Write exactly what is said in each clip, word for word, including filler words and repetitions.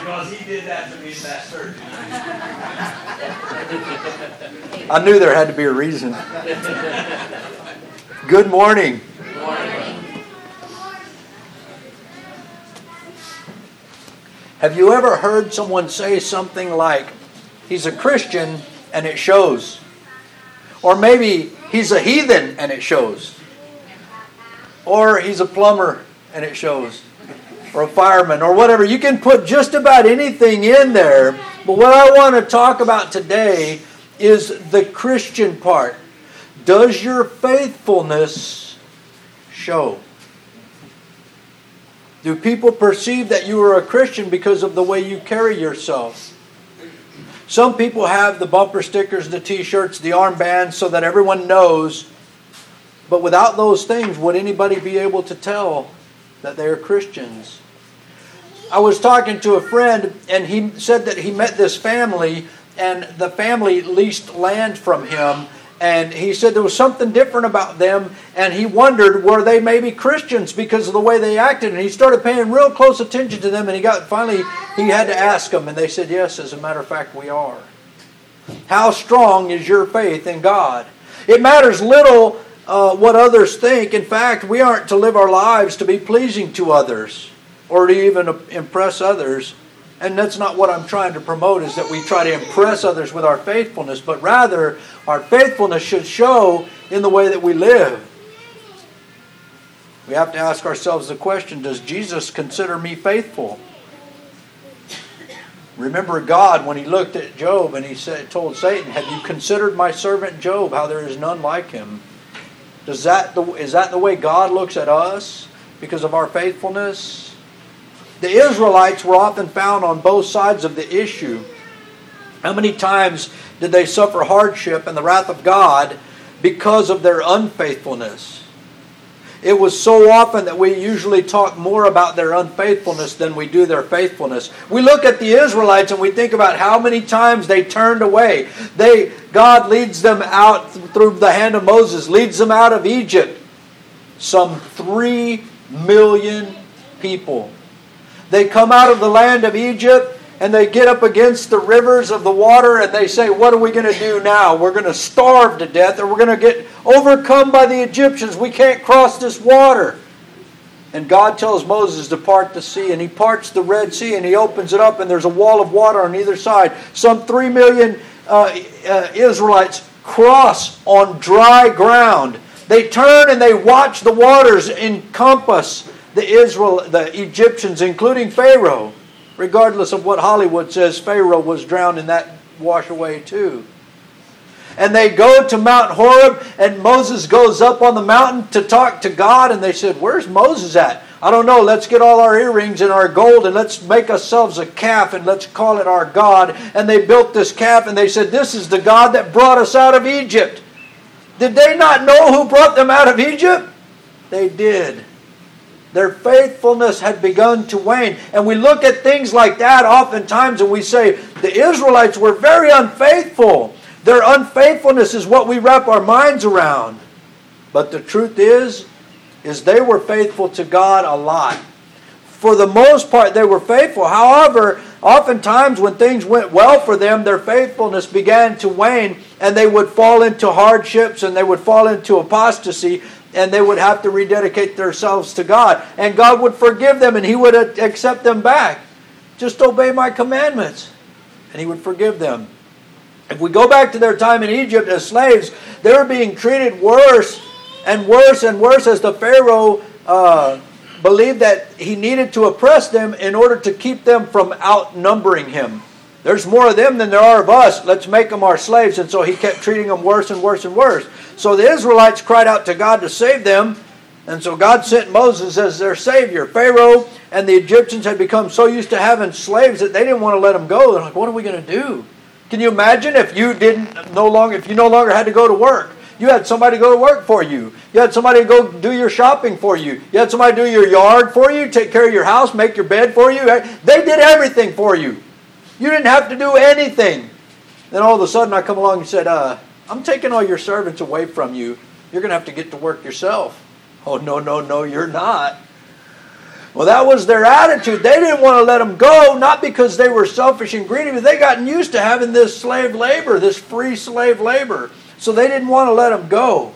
Because he did that to me in that surgery. I knew there had to be a reason. Good morning. Good morning. Have you ever heard someone say something like, he's a Christian and it shows? Or maybe he's a heathen and it shows? Or he's a plumber and it shows? Or a fireman or whatever. You can put just about anything in there. But what I want to talk about today is the Christian part. Does your faithfulness show? Do people perceive that you are a Christian because of the way you carry yourself? Some people have the bumper stickers, the t-shirts, the armbands so that everyone knows. But without those things, would anybody be able to tell that they are Christians? I was talking to a friend and he said that he met this family and the family leased land from him. And he said there was something different about them and he wondered, were they maybe Christians because of the way they acted? And he started paying real close attention to them and he got finally he had to ask them and they said, yes, as a matter of fact, we are. How strong is your faith in God? It matters little uh, what others think. In fact, we aren't to live our lives to be pleasing to others or to even impress others. And that's not what I'm trying to promote, is that we try to impress others with our faithfulness, but rather our faithfulness should show in the way that we live. We have to ask ourselves the question, does Jesus consider me faithful? Remember God when he looked at Job and he said, told Satan, have you considered my servant Job, how there is none like him? Does that the, is that the way God looks at us because of our faithfulness? The Israelites were often found on both sides of the issue. How many times did they suffer hardship and the wrath of God because of their unfaithfulness? It was so often that we usually talk more about their unfaithfulness than we do their faithfulness. We look at the Israelites and we think about how many times they turned away. They, God leads them out through the hand of Moses, leads them out of Egypt. Some three million people. They come out of the land of Egypt and they get up against the rivers of the water and they say, what are we going to do now? We're going to starve to death or we're going to get overcome by the Egyptians. We can't cross this water. And God tells Moses to part the sea, and he parts the Red Sea and he opens it up and there's a wall of water on either side. Some three million uh, uh, Israelites cross on dry ground. They turn and they watch the waters encompass the Israel, the Egyptians, including Pharaoh. Regardless of what Hollywood says, Pharaoh was drowned in that wash away too. And they go to Mount Horeb, and Moses goes up on the mountain to talk to God, and they said, where's Moses at? I don't know, let's get all our earrings and our gold, and let's make ourselves a calf, and let's call it our God. And they built this calf, and they said, this is the God that brought us out of Egypt. Did they not know who brought them out of Egypt? They did. Their faithfulness had begun to wane. And we look at things like that oftentimes and we say, the Israelites were very unfaithful. Their unfaithfulness is what we wrap our minds around. But the truth is, is they were faithful to God a lot. For the most part, they were faithful. However, oftentimes when things went well for them, their faithfulness began to wane and they would fall into hardships and they would fall into apostasy. And they would have to rededicate themselves to God. And God would forgive them and He would accept them back. Just obey my commandments. And He would forgive them. If we go back to their time in Egypt as slaves, they were being treated worse and worse and worse as the Pharaoh uh, believed that he needed to oppress them in order to keep them from outnumbering him. There's more of them than there are of us. Let's make them our slaves. And so he kept treating them worse and worse and worse. So the Israelites cried out to God to save them. And so God sent Moses as their savior. Pharaoh and the Egyptians had become so used to having slaves that they didn't want to let them go. They're like, what are we going to do? Can you imagine if you didn't no longer, if you no longer had to go to work? You had somebody go to work for you. You had somebody go do your shopping for you. You had somebody do your yard for you, take care of your house, make your bed for you. They did everything for you. You didn't have to do anything. Then all of a sudden I come along and said, uh, I'm taking all your servants away from you. You're going to have to get to work yourself. Oh, no, no, no, you're not. Well, that was their attitude. They didn't want to let them go, not because they were selfish and greedy, but they gotten used to having this slave labor, this free slave labor. So they didn't want to let them go.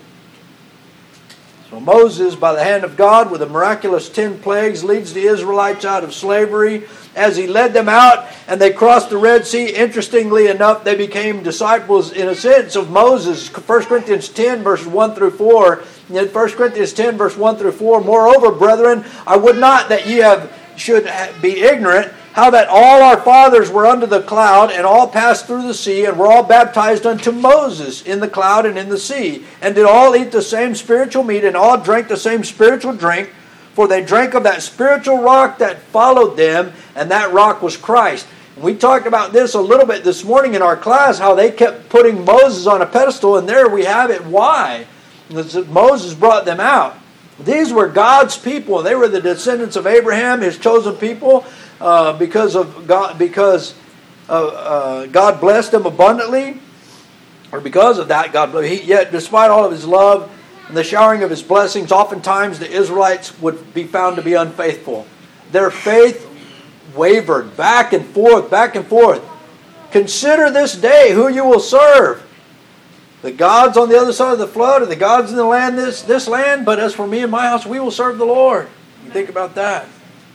So Moses, by the hand of God, with the miraculous ten plagues, leads the Israelites out of slavery. As he led them out and they crossed the Red Sea, interestingly enough, they became disciples in a sense of Moses. First Corinthians ten, verses one through four. In First Corinthians ten, verse one through four, moreover, brethren, I would not that ye have should be ignorant, how that all our fathers were under the cloud, and all passed through the sea, and were all baptized unto Moses in the cloud and in the sea, and did all eat the same spiritual meat, and all drank the same spiritual drink, for they drank of that spiritual rock that followed them, and that rock was Christ. And we talked about this a little bit this morning in our class, how they kept putting Moses on a pedestal, and there we have it. Why? Because Moses brought them out. These were God's people. They were the descendants of Abraham, his chosen people, uh, because of God, because uh, uh, God blessed them abundantly, or because of that, God. He, yet, despite all of His love and the showering of His blessings, oftentimes the Israelites would be found to be unfaithful. Their faith wavered back and forth, back and forth. Consider this day who you will serve. The gods on the other side of the flood, or the gods in the land, this, this land, but as for me and my house, we will serve the Lord. You think about that.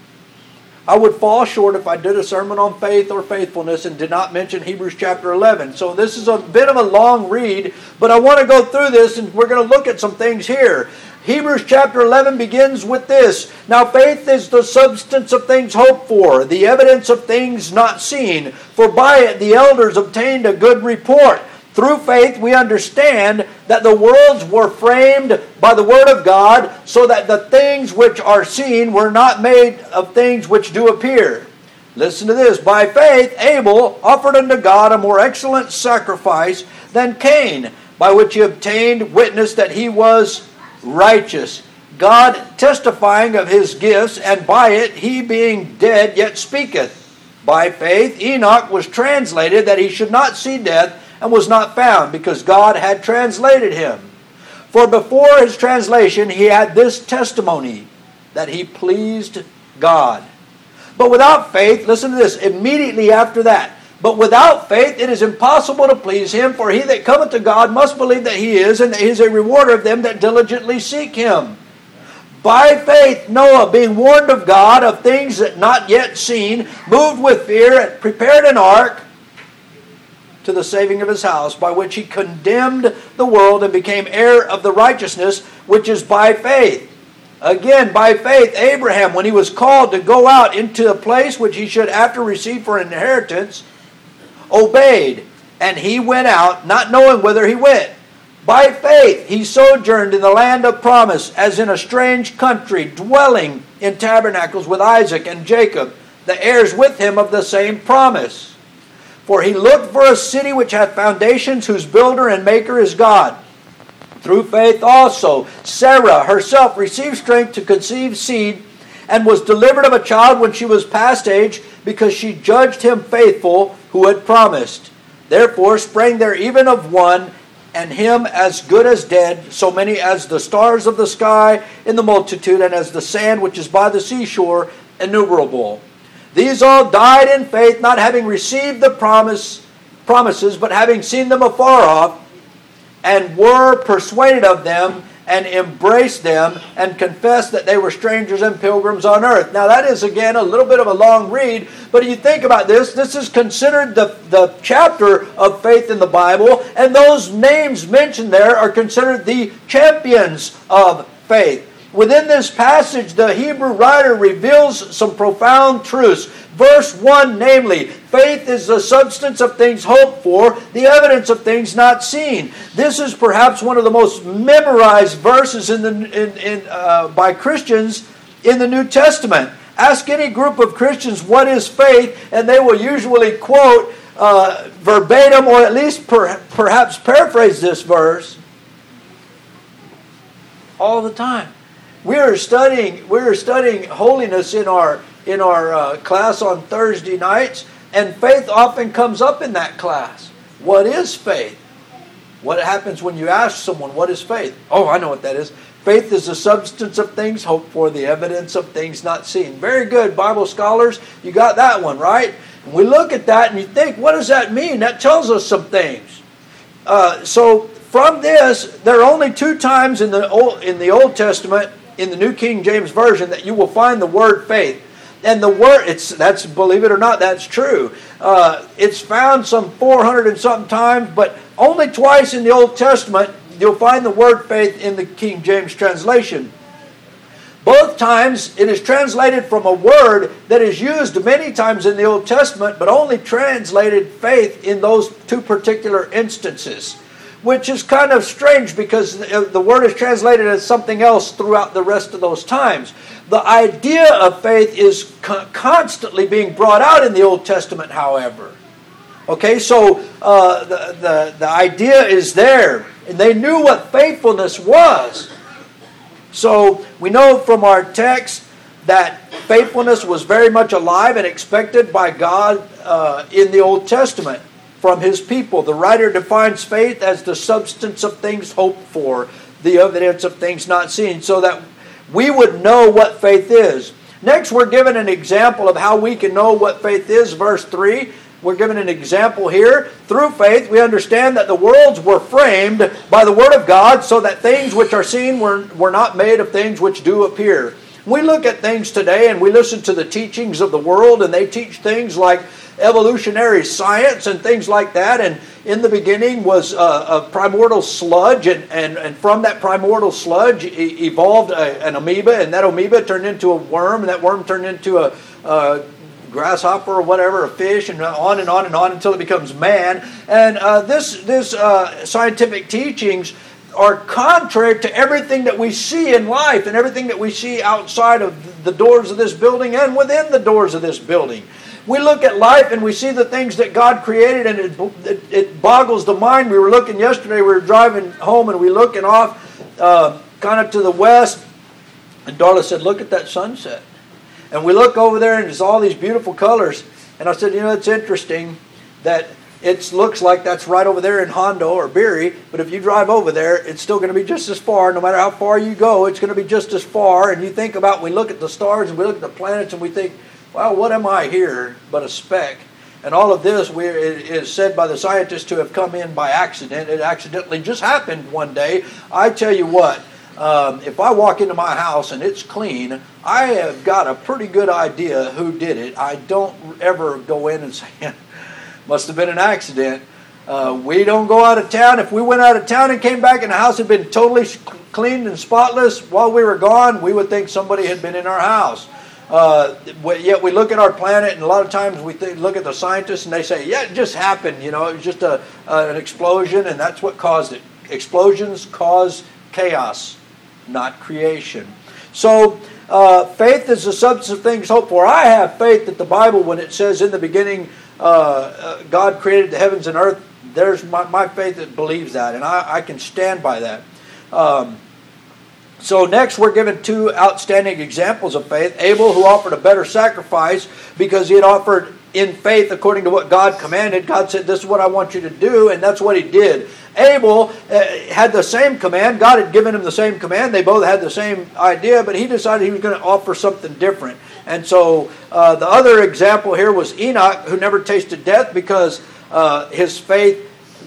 I would fall short if I did a sermon on faith or faithfulness and did not mention Hebrews chapter eleven. So this is a bit of a long read, but I want to go through this and we're going to look at some things here. Hebrews chapter eleven begins with this. Now faith is the substance of things hoped for, the evidence of things not seen. For by it the elders obtained a good report. Through faith we understand that the worlds were framed by the word of God, so that the things which are seen were not made of things which do appear. Listen to this. By faith Abel offered unto God a more excellent sacrifice than Cain, by which he obtained witness that he was righteous, God testifying of his gifts, and by it he being dead yet speaketh. By faith Enoch was translated that he should not see death, and was not found, because God had translated him. For before his translation he had this testimony, that he pleased God. But without faith, listen to this, immediately after that, but without faith it is impossible to please him, for he that cometh to God must believe that he is, and that he is a rewarder of them that diligently seek him. By faith Noah, being warned of God of things that not yet seen, moved with fear, and prepared an ark, to the saving of his house, by which he condemned the world and became heir of the righteousness which is by faith. Again, by faith, Abraham, when he was called to go out into a place which he should after receive for an inheritance, obeyed, and he went out, not knowing whither he went. By faith he sojourned in the land of promise, as in a strange country, dwelling in tabernacles with Isaac and Jacob, the heirs with him of the same promise. For he looked for a city which hath foundations, whose builder and maker is God. Through faith also Sarah herself received strength to conceive seed, and was delivered of a child when she was past age, because she judged him faithful who had promised. Therefore sprang there even of one, and him as good as dead, so many as the stars of the sky in the multitude, and as the sand which is by the seashore innumerable. These all died in faith, not having received the promise, promises, but having seen them afar off, and were persuaded of them, and embraced them, and confessed that they were strangers and pilgrims on earth. Now that is again a little bit of a long read, but if you think about this, this is considered the, the chapter of faith in the Bible, and those names mentioned there are considered the champions of faith. Within this passage, the Hebrew writer reveals some profound truths. Verse one, namely, faith is the substance of things hoped for, the evidence of things not seen. This is perhaps one of the most memorized verses in the, in, in, uh, by Christians in the New Testament. Ask any group of Christians what is faith, and they will usually quote uh, verbatim, or at least per, perhaps paraphrase this verse all the time. We are studying. We are studying holiness in our in our uh, class on Thursday nights, and faith often comes up in that class. What is faith? What happens when you ask someone, "What is faith?" Oh, I know what that is. faith is the substance of things hoped for, the evidence of things not seen. Very good, Bible scholars. You got that one, right? And we look at that and you think, what does that mean? That tells us some things. Uh, so from this, there are only two times in the Old, in the Old Testament, in the New King James Version, that you will find the word faith. And the word, it's that's believe it or not, that's true. Uh, it's found some four hundred and something times, but only twice in the Old Testament you'll find the word faith in the King James translation. Both times it is translated from a word that is used many times in the Old Testament, but only translated faith in those two particular instances, which is kind of strange because the word is translated as something else throughout the rest of those times. The idea of faith is constantly being brought out in the Old Testament, however. Okay, so uh, the, the, the idea is there, and they knew what faithfulness was. So we know from our text that faithfulness was very much alive and expected by God uh, in the Old Testament from His people. The writer defines faith as the substance of things hoped for, the evidence of things not seen, so that we would know what faith is. Next, we're given an example of how we can know what faith is. Verse three, we're given an example here. Through faith, we understand that the worlds were framed by the Word of God, so that things which are seen were, were not made of things which do appear. We look at things today and we listen to the teachings of the world, and they teach things like evolutionary science and things like that. And in the beginning was a, a primordial sludge, and, and, and from that primordial sludge e- evolved a, an amoeba, and that amoeba turned into a worm, and that worm turned into a, a grasshopper or whatever, a fish, and on and on and on until it becomes man. And uh, this, this uh, scientific teachings are contrary to everything that we see in life and everything that we see outside of the doors of this building and within the doors of this building. We look at life and we see the things that God created, and it, it, it boggles the mind. We were looking yesterday, we were driving home, and we were looking off uh, kind of to the west, and Darla said, look at that sunset. And we look over there and there's all these beautiful colors. And I said, you know, it's interesting that it looks like that's right over there in Hondo or Beery, but if you drive over there, it's still going to be just as far. No matter how far you go, it's going to be just as far. And you think about, we look at the stars and we look at the planets and we think, well, what am I here but a speck? And all of this we, it is said by the scientists to have come in by accident. It accidentally just happened one day. I tell you what, um, if I walk into my house and it's clean, I have got a pretty good idea who did it. I don't ever go in and say, must have been an accident. Uh, we don't go out of town. If we went out of town and came back and the house had been totally cleaned and spotless while we were gone, we would think somebody had been in our house. Uh, yet we look at our planet, and a lot of times we think, look at the scientists and they say, yeah, it just happened. You know, it was just a, uh, an explosion, and that's what caused it. Explosions cause chaos, not creation. So uh, faith is the substance of things hoped for. I have faith that the Bible, when it says in the beginning, uh, uh, God created the heavens and earth, there's my, my faith that believes that, and I, I can stand by that. Um, So next we're given two outstanding examples of faith. Abel, who offered a better sacrifice because he had offered in faith according to what God commanded. God said, this is what I want you to do, and that's what he did. Abel uh, had the same command. God had given him the same command. They both had the same idea, but he decided he was going to offer something different. And so uh, the other example here was Enoch, who never tasted death because uh, his faith,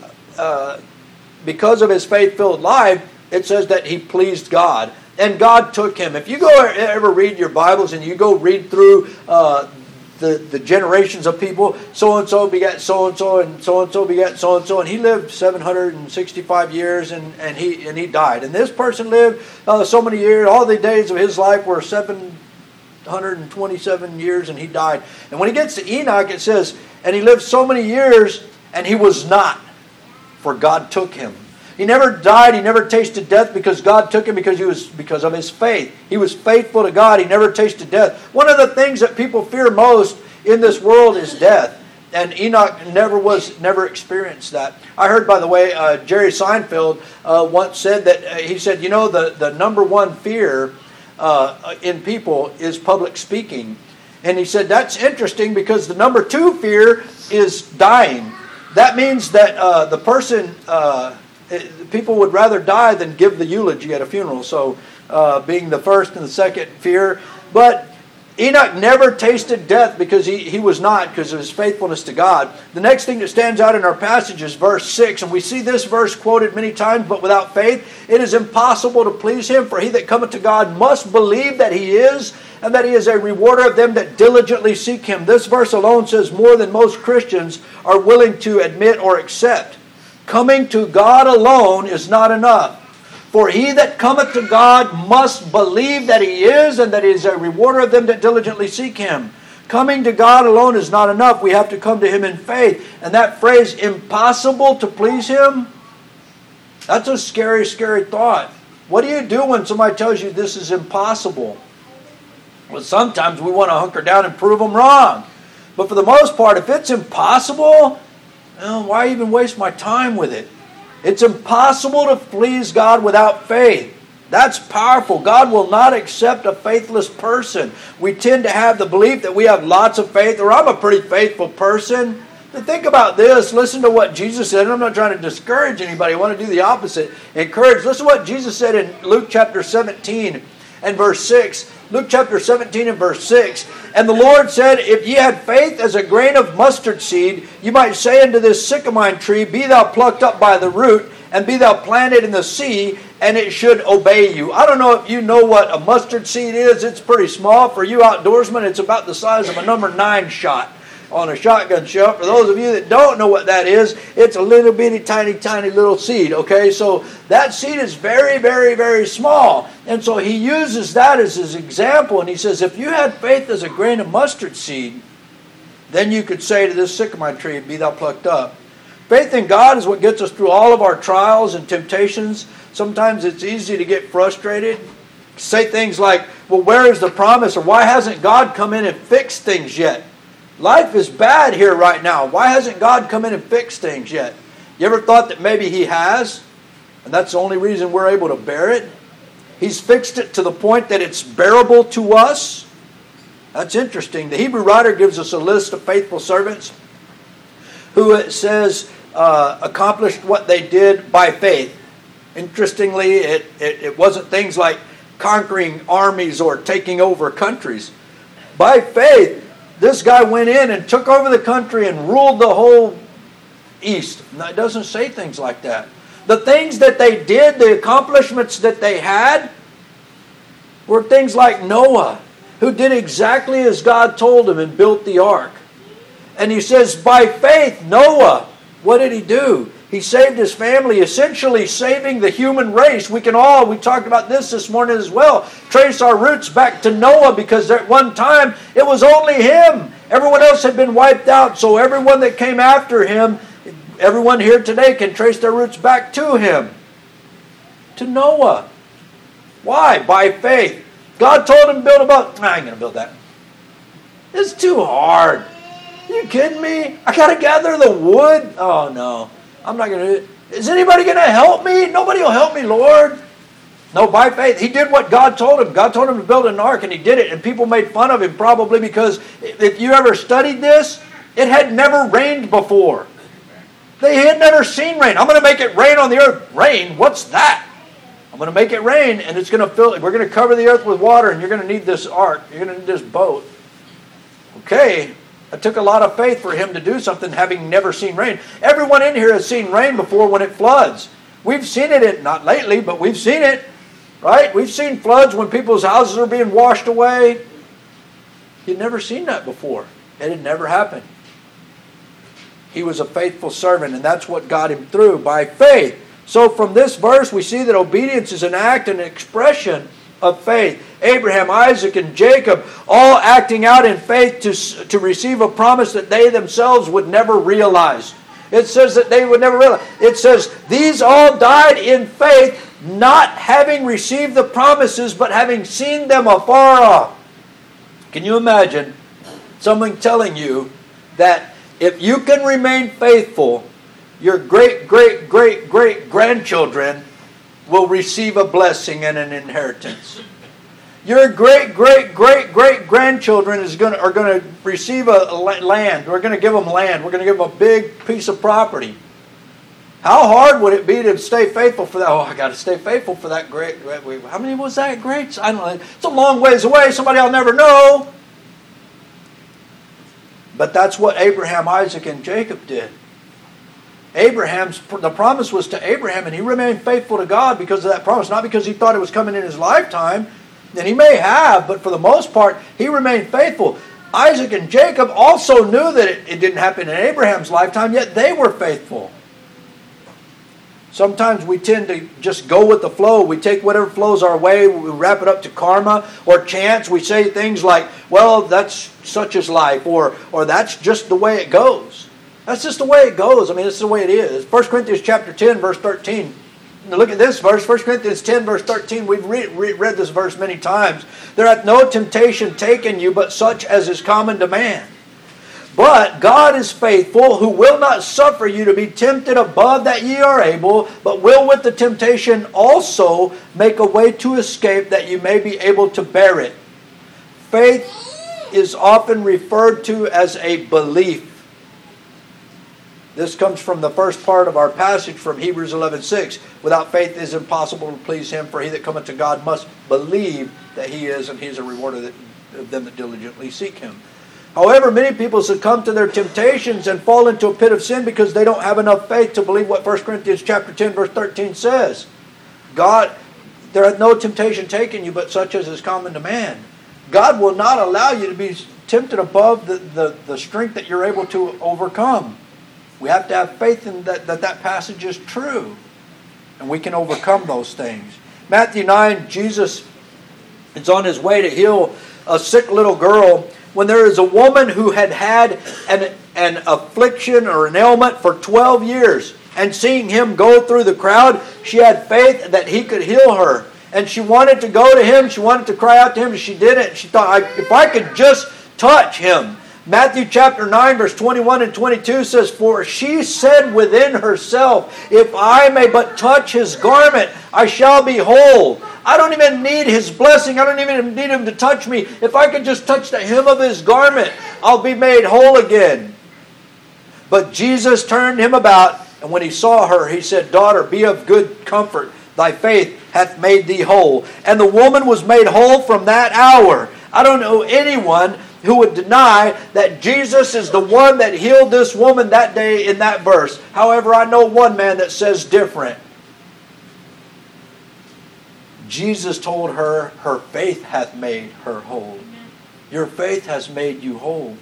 uh, because of his faith-filled life, it says that he pleased God, and God took him. If you go ever read your Bibles and you go read through uh, the, the generations of people, so-and-so begat so-and-so, and so-and-so begat so-and-so, and he lived seven hundred sixty-five years, and, and, he, and he died. And this person lived uh, so many years, all the days of his life were seven hundred twenty-seven years, and he died. And when he gets to Enoch, it says, and he lived so many years, and he was not, for God took him. He never died. He never tasted death because God took him because he was because of his faith. He was faithful to God. He never tasted death. One of the things that people fear most in this world is death, and Enoch never was never experienced that. I heard, by the way, uh, Jerry Seinfeld uh, once said that uh, he said, you know, the the number one fear uh, in people is public speaking, and he said that's interesting because the number two fear is dying. That means that uh, the person. Uh, People would rather die than give the eulogy at a funeral. So uh, being the first and the second fear. But Enoch never tasted death because he, he was not, because of his faithfulness to God. The next thing that stands out in our passage is verse six. And we see this verse quoted many times, but without faith it is impossible to please him. For he that cometh to God must believe that he is, and that he is a rewarder of them that diligently seek him. This verse alone says more than most Christians are willing to admit or accept. Coming to God alone is not enough. For he that cometh to God must believe that he is, and that he is a rewarder of them that diligently seek him. Coming to God alone is not enough. We have to come to him in faith. And that phrase, impossible to please him, that's a scary, scary thought. What do you do when somebody tells you this is impossible? Well, sometimes we want to hunker down and prove them wrong. But for the most part, if it's impossible, well, why even waste my time with it? It's impossible to please God without faith. That's powerful. God will not accept a faithless person. We tend to have the belief that we have lots of faith, or I'm a pretty faithful person. But think about this. Listen to what Jesus said. And I'm not trying to discourage anybody. I want to do the opposite. Encourage. Listen to what Jesus said in Luke chapter seventeen and verse six. Luke chapter seventeen and verse six. And the Lord said, if ye had faith as a grain of mustard seed, you might say unto this sycamore tree, be thou plucked up by the root, and be thou planted in the sea, and it should obey you. I don't know if you know what a mustard seed is. It's pretty small. For you outdoorsmen, it's about the size of a number nine shot on a shotgun shell. For those of you that don't know what that is, it's a little bitty, tiny, tiny little seed. Okay, so that seed is very, very, very small. And so he uses that as his example. And he says, if you had faith as a grain of mustard seed, then you could say to this sycamore tree, be thou plucked up. Faith in God is what gets us through all of our trials and temptations. Sometimes it's easy to get frustrated. Say things like, well, where is the promise? Or why hasn't God come in and fixed things yet? Life is bad here right now. Why hasn't God come in and fixed things yet? You ever thought that maybe he has? And that's the only reason we're able to bear it? He's fixed it to the point that it's bearable to us? That's interesting. The Hebrew writer gives us a list of faithful servants who, it says, uh, accomplished what they did by faith. Interestingly, it, it, it wasn't things like conquering armies or taking over countries. By faith, this guy went in and took over the country and ruled the whole East. Now, it doesn't say things like that. The things that they did, the accomplishments that they had, were things like Noah, who did exactly as God told him and built the ark. And he says, by faith, Noah, what did he do? He saved his family, essentially saving the human race. We can all, we talked about this this morning as well, trace our roots back to Noah, because at one time it was only him. Everyone else had been wiped out. So everyone that came after him, everyone here today can trace their roots back to him. To Noah. Why? By faith. God told him to build a boat. Nah, I ain't going to build that. It's too hard. Are you kidding me? I got to gather the wood. Oh, no. I'm not going to do it. Is anybody going to help me? Nobody will help me, Lord. No, by faith. He did what God told him. God told him to build an ark, and he did it. And people made fun of him probably because if you ever studied this, it had never rained before. They had never seen rain. I'm going to make it rain on the earth. Rain? What's that? I'm going to make it rain, and it's going to fill it. We're going to cover the earth with water, and you're going to need this ark. You're going to need this boat. Okay. It took a lot of faith for him to do something having never seen rain. Everyone in here has seen rain before when it floods. We've seen it, not lately, but we've seen it, right? We've seen floods when people's houses are being washed away. You'd never seen that before. It had never happened. He was a faithful servant, and that's what got him through, by faith. So from this verse, we see that obedience is an act and an expression of faith. Abraham, Isaac, and Jacob all acting out in faith to, to receive a promise that they themselves would never realize. It says that they would never realize. It says, these all died in faith, not having received the promises, but having seen them afar off. Can you imagine someone telling you that if you can remain faithful, your great, great, great, great grandchildren will receive a blessing and an inheritance. Your great, great, great, great grandchildren is going to, are going to receive a, a land. We're going to give them land. We're going to give them a big piece of property. How hard would it be to stay faithful for that? Oh, I got to stay faithful for that great. How many was that great? I don't know. It's a long ways away. Somebody I'll never know. But that's what Abraham, Isaac, and Jacob did. Abraham's the promise was to Abraham, and he remained faithful to God because of that promise, not because he thought it was coming in his lifetime. And he may have, but for the most part, he remained faithful. Isaac and Jacob also knew that it, it didn't happen in Abraham's lifetime, yet they were faithful. Sometimes we tend to just go with the flow. We take whatever flows our way, we wrap it up to karma or chance. We say things like, well, that's such is life, or or that's just the way it goes. That's just the way it goes. I mean, it's the way it is. First Corinthians chapter ten, verse thirteen. Now look at this verse, First Corinthians ten, verse thirteen. We've re- re- read this verse many times. There hath no temptation taken you, but such as is common to man. But God is faithful, who will not suffer you to be tempted above that ye are able, but will with the temptation also make a way to escape, that you may be able to bear it. Faith is often referred to as a belief. This comes from the first part of our passage from Hebrews eleven six. Without faith it is impossible to please Him, for he that cometh to God must believe that He is, and He is a rewarder of them that diligently seek Him. However, many people succumb to their temptations and fall into a pit of sin because they don't have enough faith to believe what First Corinthians chapter ten, verse thirteen says. God, there hath no temptation taken you, but such as is common to man. God will not allow you to be tempted above the, the, the strength that you're able to overcome. We have to have faith in that, that that passage is true. And we can overcome those things. Matthew nine, Jesus is on His way to heal a sick little girl, when there is a woman who had had an, an affliction or an ailment for twelve years. And seeing Him go through the crowd, she had faith that He could heal her. And she wanted to go to Him. She wanted to cry out to Him. And she did it. She thought, if I could just touch Him. Matthew chapter nine, verse twenty-one and twenty-two says, for she said within herself, if I may but touch His garment, I shall be whole. I don't even need His blessing. I don't even need Him to touch me. If I could just touch the hem of His garment, I'll be made whole again. But Jesus turned him about, and when He saw her, He said, daughter, be of good comfort. Thy faith hath made thee whole. And the woman was made whole from that hour. I don't know anyone who would deny that Jesus is the one that healed this woman that day in that verse. However, I know one man that says different. Jesus told her, her faith hath made her whole. Your faith has made you whole.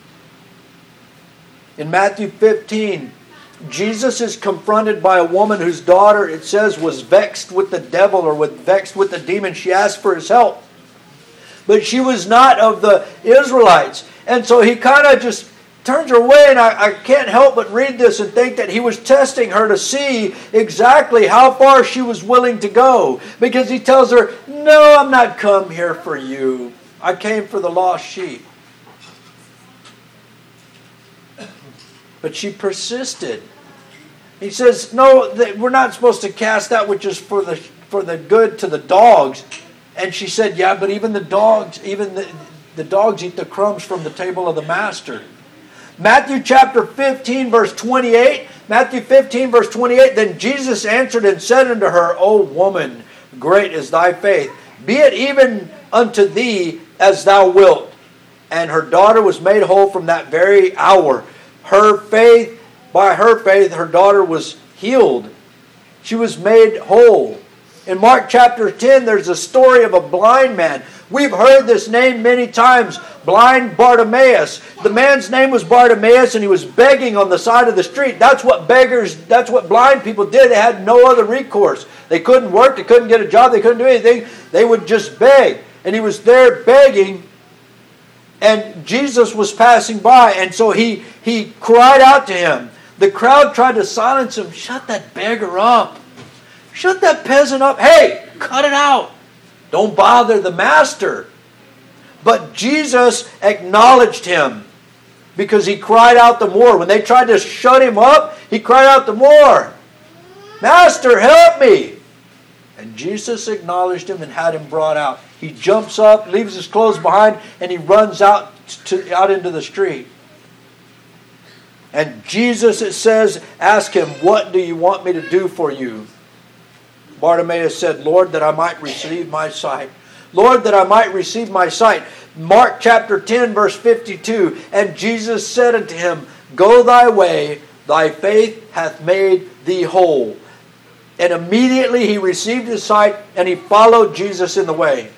In Matthew fifteen, Jesus is confronted by a woman whose daughter, it says, was vexed with the devil or with vexed with the demon. She asked for His help. But she was not of the Israelites. And so He kind of just turns her away, and I, I can't help but read this and think that He was testing her to see exactly how far she was willing to go. Because He tells her, no, I'm not come here for you. I came for the lost sheep. But she persisted. He says, no, we're not supposed to cast that which is for the for the good to the dogs. And she said, yeah, but even the dogs, even the, the dogs eat the crumbs from the table of the master. Matthew chapter fifteen, verse twenty-eight. Matthew fifteen, verse twenty-eight. Then Jesus answered and said unto her, O woman, great is thy faith. Be it even unto thee as thou wilt. And her daughter was made whole from that very hour. Her faith, by her faith, her daughter was healed. She was made whole. In Mark chapter ten, there's a story of a blind man. We've heard this name many times, blind Bartimaeus. The man's name was Bartimaeus, and he was begging on the side of the street. That's what beggars, that's what blind people did. They had no other recourse. They couldn't work, they couldn't get a job, they couldn't do anything. They would just beg. And he was there begging, and Jesus was passing by, and so he, he cried out to him. The crowd tried to silence him. Shut that beggar up. Shut that peasant up. Hey, cut it out. Don't bother the master. But Jesus acknowledged him because he cried out the more. When they tried to shut him up, he cried out the more. Master, help me. And Jesus acknowledged him and had him brought out. He jumps up, leaves his clothes behind, and he runs out to out into the street. And Jesus, it says, asked him, what do you want me to do for you? Bartimaeus said, Lord, that I might receive my sight. Lord, that I might receive my sight. Mark chapter ten, verse fifty-two. And Jesus said unto him, go thy way, thy faith hath made thee whole. And immediately he received his sight, and he followed Jesus in the way.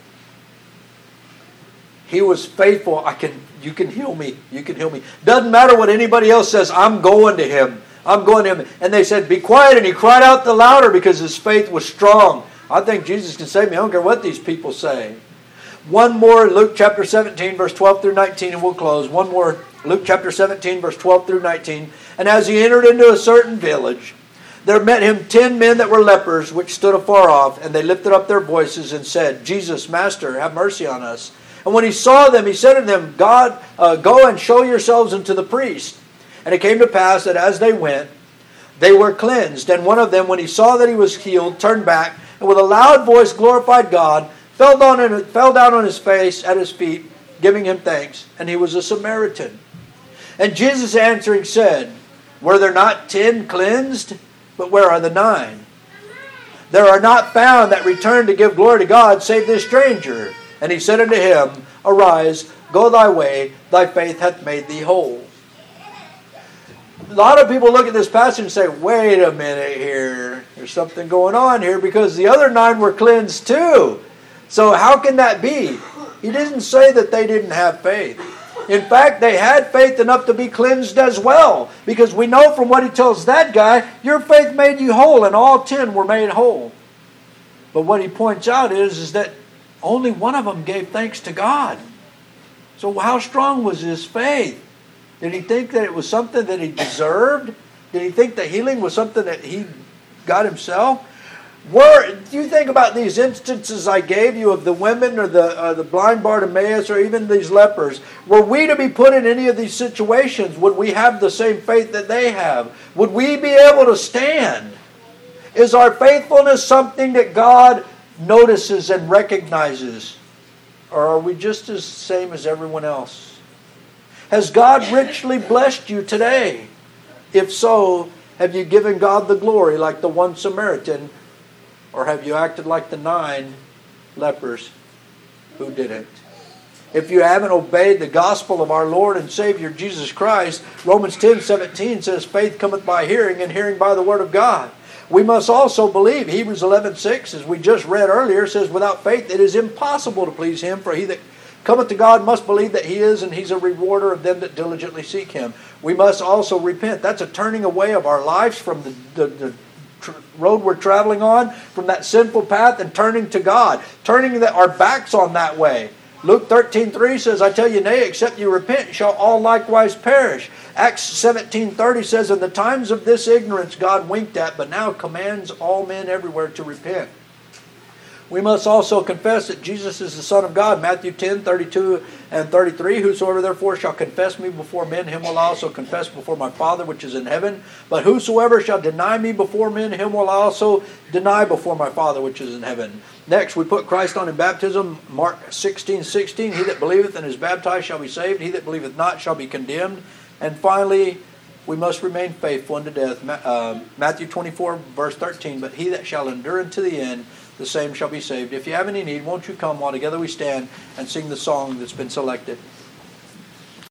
He was faithful. I can, you can heal me. You can heal me. Doesn't matter what anybody else says. I'm going to him. I'm going to him. And they said, be quiet. And he cried out the louder because his faith was strong. I think Jesus can save me. I don't care what these people say. One more, Luke chapter seventeen, verse twelve through nineteen, and we'll close. One more, Luke chapter seventeen, verse twelve through nineteen. And as he entered into a certain village, there met him ten men that were lepers, which stood afar off, and they lifted up their voices and said, Jesus, Master, have mercy on us. And when he saw them, he said to them, God, uh, go and show yourselves unto the priest. And it came to pass that as they went, they were cleansed. And one of them, when he saw that he was healed, turned back, and with a loud voice glorified God, fell down, in, fell down on his face at his feet, giving him thanks. And he was a Samaritan. And Jesus answering said, were there not ten cleansed? But where are the nine? There are not found that return to give glory to God, save this stranger. And he said unto him, arise, go thy way, thy faith hath made thee whole. A lot of people look at this passage and say, wait a minute here. There's something going on here because the other nine were cleansed too. So how can that be? He didn't say that they didn't have faith. In fact, they had faith enough to be cleansed as well. Because we know from what he tells that guy, your faith made you whole, and all ten were made whole. But what he points out is, is that only one of them gave thanks to God. So how strong was his faith? Did he think that it was something that he deserved? Did he think that healing was something that he got himself? Were, do you think about these instances I gave you of the women or the uh, the blind Bartimaeus or even these lepers? Were we to be put in any of these situations, would we have the same faith that they have? Would we be able to stand? Is our faithfulness something that God notices and recognizes? Or are we just as same as everyone else? Has God richly blessed you today? If so, have you given God the glory like the one Samaritan? Or have you acted like the nine lepers who didn't? If you haven't obeyed the gospel of our Lord and Savior Jesus Christ, Romans ten seventeen says, faith cometh by hearing, and hearing by the word of God. We must also believe, Hebrews eleven six, as we just read earlier, says, without faith it is impossible to please him, for he that cometh to God must believe that he is, and he's a rewarder of them that diligently seek him. We must also repent. That's a turning away of our lives from the, the, the road we're traveling on, from that sinful path, and turning to God, turning the, our backs on that way. Luke thirteen three says, I tell you, nay, except you repent, shall all likewise perish. Acts seventeen thirty says, in the times of this ignorance God winked at, but now commands all men everywhere to repent. We must also confess that Jesus is the Son of God. Matthew ten thirty-two and thirty-three. Whosoever therefore shall confess me before men, him will I also confess before my Father which is in heaven. But whosoever shall deny me before men, him will I also deny before my Father which is in heaven. Next, we put Christ on in baptism. Mark sixteen sixteen. He that believeth and is baptized shall be saved. He that believeth not shall be condemned. And finally, we must remain faithful unto death. Uh, Matthew twenty-four verse thirteen. But he that shall endure unto the end, the same shall be saved. If you have any need, won't you come while together we stand and sing the song that's been selected.